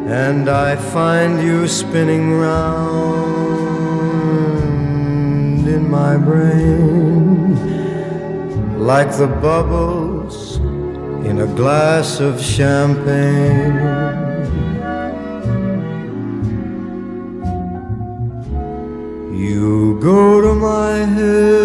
and I find you spinning round in my brain like the bubbles in a glass of champagne. You go to my head